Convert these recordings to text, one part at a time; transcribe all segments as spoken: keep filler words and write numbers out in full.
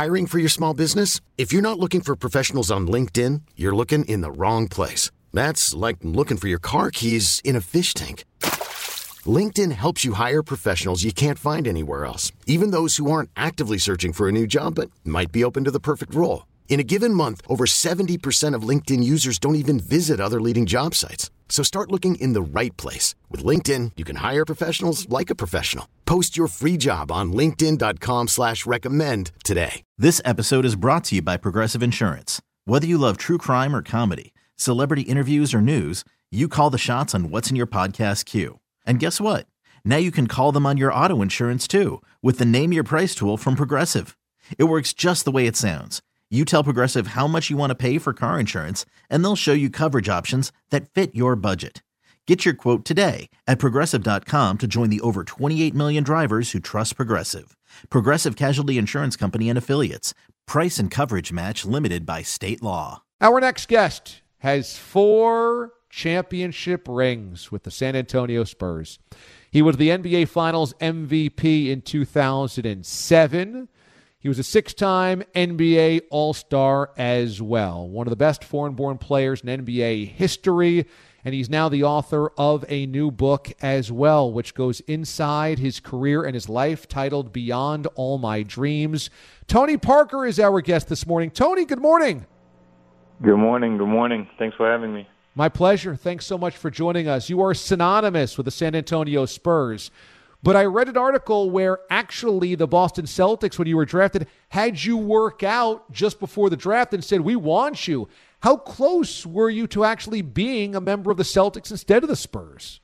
Hiring for your small business? If you're not looking for professionals on LinkedIn, you're looking in the wrong place. That's like looking for your car keys in a fish tank. LinkedIn helps you hire professionals you can't find anywhere else, even those who aren't actively searching for a new job but might be open to the perfect role. In a given month, over seventy percent of LinkedIn users don't even visit other leading job sites. So start looking in the right place. With LinkedIn, you can hire professionals like a professional. Post your free job on linkedin dot com slash recommend today. This episode is brought to you by Progressive Insurance. Whether you love true crime or comedy, celebrity interviews or news, you call the shots on what's in your podcast queue. And guess what? Now you can call them on your auto insurance too with the Name Your Price tool from Progressive. It works just the way it sounds. You tell Progressive how much you want to pay for car insurance, and they'll show you coverage options that fit your budget. Get your quote today at Progressive dot com to join the over twenty-eight million drivers who trust Progressive. Progressive Casualty Insurance Company and Affiliates. Price and coverage match limited by state law. Our next guest has four championship rings with the San Antonio Spurs. He was the N B A Finals M V P in two thousand seven. He was a six-time N B A All-Star as well. One of the best foreign-born players in N B A history, and he's now the author of a new book as well, which goes inside his career and his life, titled Beyond All My Dreams. Tony Parker is our guest this morning. Tony, good morning. Good morning. Good morning. Thanks for having me. My pleasure. Thanks so much for joining us. You are synonymous with the San Antonio Spurs. But I read an article where actually the Boston Celtics, when you were drafted, had you work out just before the draft and said, we want you. How close were you to actually being a member of the Celtics instead of the Spurs?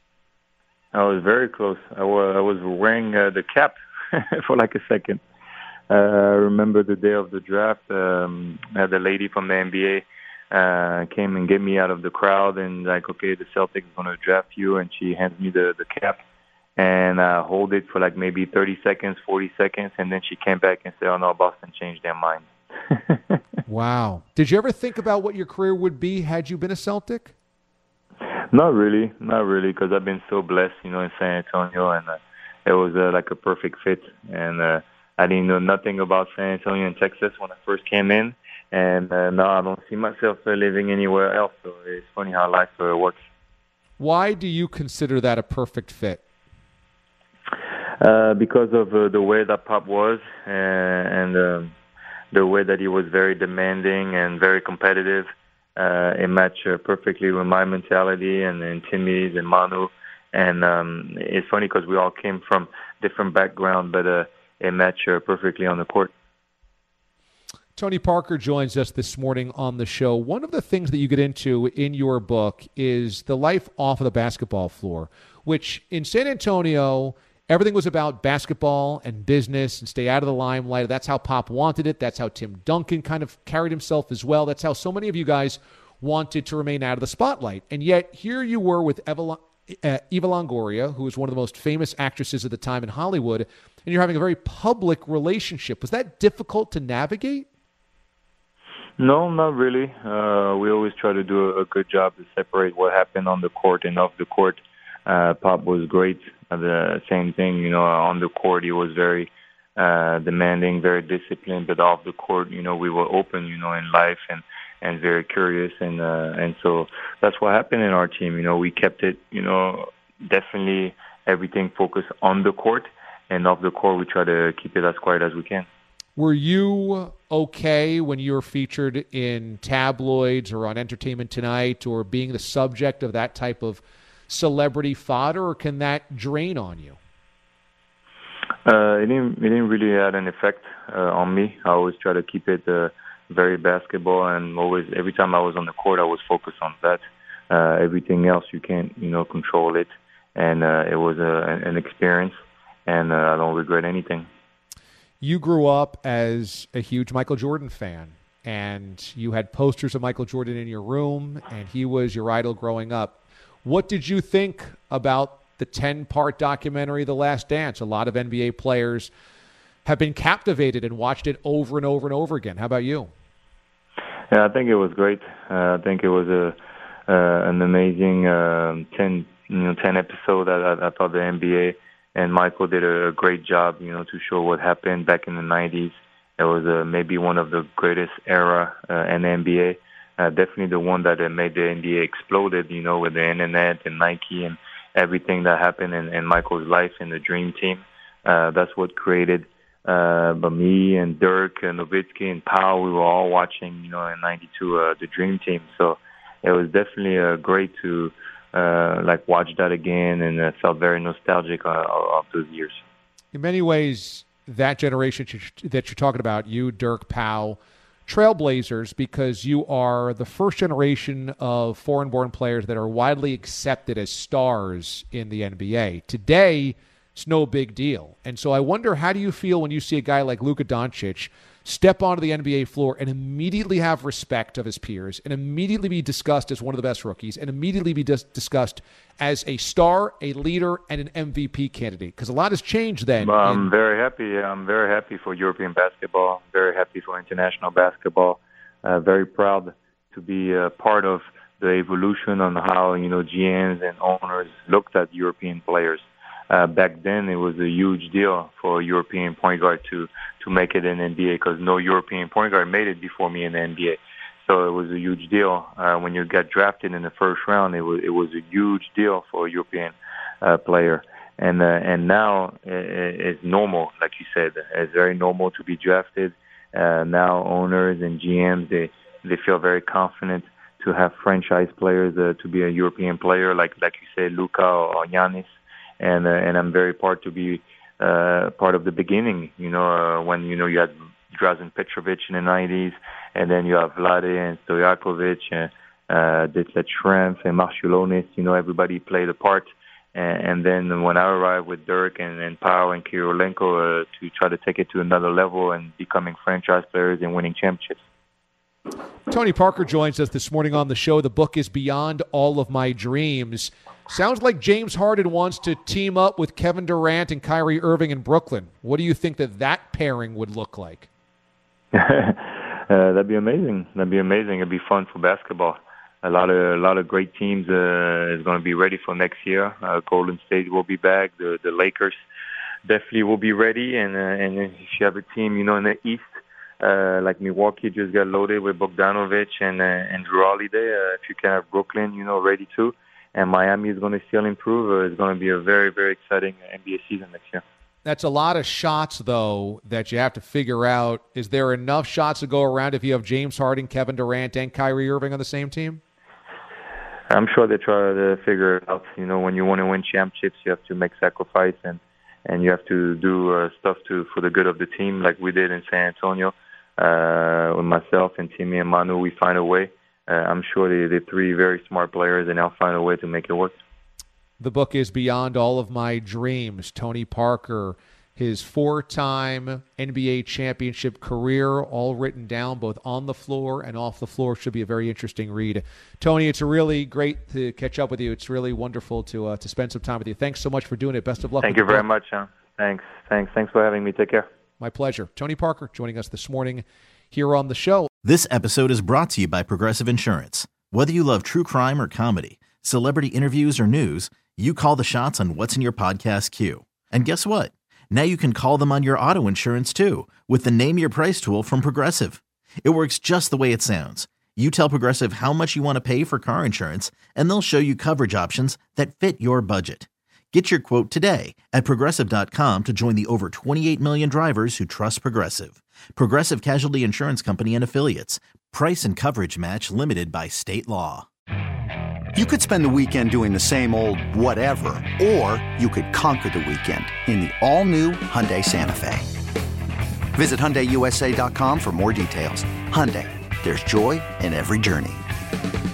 I was very close. I was, I was wearing uh, the cap for like a second. Uh, I remember the day of the draft, um, I had a lady from the N B A uh, came and get me out of the crowd and like, okay, the Celtics is going to draft you, and she hands me the, the cap. And uh, hold it for like maybe thirty seconds, forty seconds, and then she came back and said, oh, no, Boston changed their mind. Wow. Did you ever think about what your career would be had you been a Celtic? Not really, not really, because I've been so blessed, you know, in San Antonio, and uh, it was uh, like a perfect fit. And uh, I didn't know nothing about San Antonio and Texas when I first came in, and uh, now I don't see myself uh, living anywhere else. So it's funny how life uh, works. Why do you consider that a perfect fit? Uh, because of uh, the way that Pop was uh, and um, the way that he was very demanding and very competitive. Uh, it matched uh, perfectly with my mentality and, and Timmy's and Manu. And um, it's funny because we all came from different backgrounds, but uh, it matched uh, perfectly on the court. Tony Parker joins us this morning on the show. One of the things that you get into in your book is the life off of the basketball floor, which in San Antonio – everything was about basketball and business and stay out of the limelight. That's how Pop wanted it. That's how Tim Duncan kind of carried himself as well. That's how so many of you guys wanted to remain out of the spotlight. And yet here you were with Eva, uh, Eva Longoria, who was one of the most famous actresses at the time in Hollywood, and you're having a very public relationship. Was that difficult to navigate? No, not really. Uh, we always try to do a good job to separate what happened on the court and off the court. Uh, Pop was great. Uh, the same thing, you know, on the court he was very uh, demanding, very disciplined, but off the court, you know, we were open, you know, in life and, and very curious. And, uh, and so that's what happened in our team. You know, we kept it, you know, definitely everything focused on the court, and off the court we try to keep it as quiet as we can. Were you okay when you were featured in tabloids or on Entertainment Tonight or being the subject of that type of celebrity fodder, or can that drain on you? Uh, it didn't. It didn't really have an effect uh, on me. I always try to keep it uh, very basketball, and always every time I was on the court, I was focused on that. Uh, everything else, you can't, you know, control it, and uh, it was a, an experience, and uh, I don't regret anything. You grew up as a huge Michael Jordan fan, and you had posters of Michael Jordan in your room, and he was your idol growing up. What did you think about the ten-part documentary, The Last Dance? A lot of N B A players have been captivated and watched it over and over and over again. How about you? Yeah, I think it was great. Uh, I think it was a uh, an amazing uh, ten, you know, ten episode. I, I thought the N B A and Michael did a great job, you know, to show what happened back in the nineties It was uh, maybe one of the greatest era uh, in the N B A. Uh, definitely the one that uh, made the N B A exploded, you know, with the internet and Nike and everything that happened in, in Michael's life in the Dream Team. Uh, that's what created uh, but me and Dirk and Nowitzki and Powell. We were all watching, you know, in ninety-two, uh, the Dream Team. So it was definitely uh, great to uh, like watch that again, and uh, felt very nostalgic uh, of those years. In many ways, that generation that you're talking about, you, Dirk, Powell, trailblazers, because you are the first generation of foreign-born players that are widely accepted as stars in the N B A. Today, it's no big deal. And so I wonder, how do you feel when you see a guy like Luka Doncic step onto the N B A floor and immediately have respect of his peers, and immediately be discussed as one of the best rookies, and immediately be dis- discussed as a star, a leader, and an M V P candidate? Because a lot has changed then. I'm in- very happy. I'm very happy for European basketball. Very happy for international basketball. Uh, very proud to be a part of the evolution on how, you know, G Ms and owners looked at European players. Uh, back then, it was a huge deal for a European point guard to, to make it in N B A, because no European point guard made it before me in the N B A. So it was a huge deal. Uh, when you got drafted in the first round, it was it was a huge deal for a European uh, player. And uh, and now it, it's normal, like you said. It's very normal to be drafted. Uh, now owners and G Ms, they they feel very confident to have franchise players uh, to be a European player, like like you say, Luka or Giannis. And uh, and I'm very proud to be uh, part of the beginning. You know, uh, when you know you had Drazen Petrovic in the nineties, and then you have Vlade and Stojakovic, and uh, Detlef Schrempf and Marciulonis. You know, everybody played a part. And, and then when I arrived with Dirk and, and Powell and Kirilenko uh, to try to take it to another level and becoming franchise players and winning championships. Tony Parker joins us this morning on the show. The book is Beyond All of My Dreams. Sounds like James Harden wants to team up with Kevin Durant and Kyrie Irving in Brooklyn. What do you think that that pairing would look like? uh, that'd be amazing. That'd be amazing. It'd be fun for basketball. A lot of a lot of great teams uh, is going to be ready for next year. Uh, Golden State will be back. The the Lakers definitely will be ready. And uh, and if you have a team, you know, in the East, uh, like Milwaukee just got loaded with Bogdanovic and uh, and Drew Holiday. Uh, if you can have Brooklyn, you know, ready too. And Miami is going to still improve. Uh, it's going to be a very, very exciting N B A season next year. That's a lot of shots, though, that you have to figure out. Is there enough shots to go around if you have James Harden, Kevin Durant, and Kyrie Irving on the same team? I'm sure they try to figure it out. You know, when you want to win championships, you have to make sacrifice, and, and you have to do uh, stuff to for the good of the team, like we did in San Antonio. Uh, with myself and Timmy and Manu, we find a way. Uh, I'm sure they, they're three very smart players, and they'll find a way to make it work. The book is Beyond All of My Dreams. Tony Parker, his four-time N B A championship career, all written down both on the floor and off the floor. Should be a very interesting read. Tony, it's a really great to catch up with you. It's really wonderful to uh, to spend some time with you. Thanks so much for doing it. Best of luck. Thank you very much. Huh? Thanks. Thanks. Thanks for having me. Take care. My pleasure. Tony Parker joining us this morning here on the show. This episode is brought to you by Progressive Insurance. Whether you love true crime or comedy, celebrity interviews or news, you call the shots on what's in your podcast queue. And guess what? Now you can call them on your auto insurance too with the Name Your Price tool from Progressive. It works just the way it sounds. You tell Progressive how much you want to pay for car insurance, and they'll show you coverage options that fit your budget. Get your quote today at Progressive dot com to join the over twenty-eight million drivers who trust Progressive. Progressive Casualty Insurance Company and Affiliates. Price and coverage match limited by state law. You could spend the weekend doing the same old whatever, or you could conquer the weekend in the all-new Hyundai Santa Fe. Visit Hyundai U S A dot com for more details. Hyundai, there's joy in every journey.